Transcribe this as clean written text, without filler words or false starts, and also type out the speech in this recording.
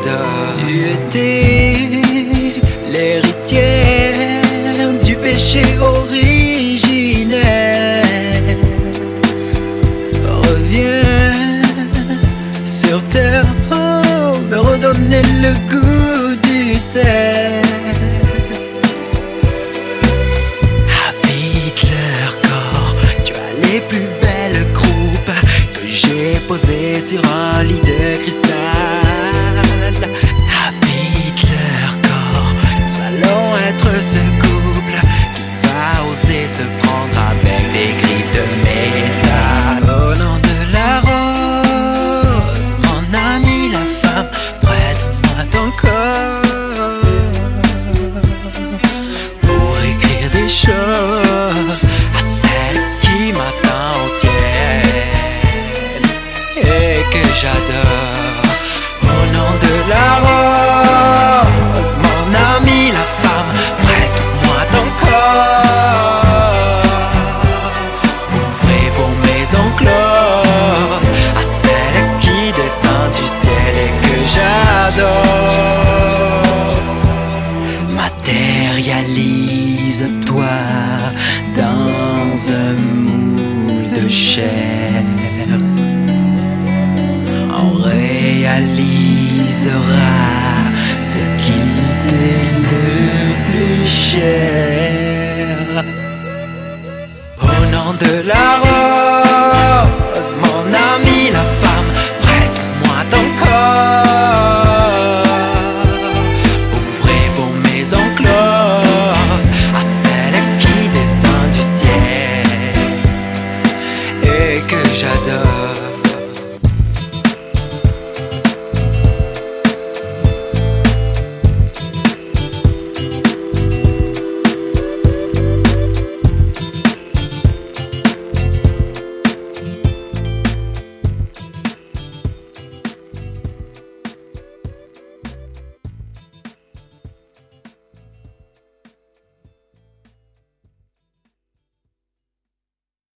j'adore. Tu étais l'héritière du péché originel. Reviens sur terre, oh, me redonner le goût du sel. Habite leur corps, tu as les plus belles croupes que j'ai posées sur un lit de cristal. Habite leur corps, nous allons être ce couple qui va oser se prendre avec des griffes de métal. Au nom de la rose, mon ami la femme, prête-moi ton corps pour écrire des choses à celle qui m'attend au ciel et que j'adore. Au nom de la rose, mon ami la femme, prête-moi ton corps. Ouvrez vos maisons closes à celle qui descend du ciel et que j'adore. Matérialise-toi dans un moule de chair. On réalisera ce qui t'est le plus cher. Au nom de la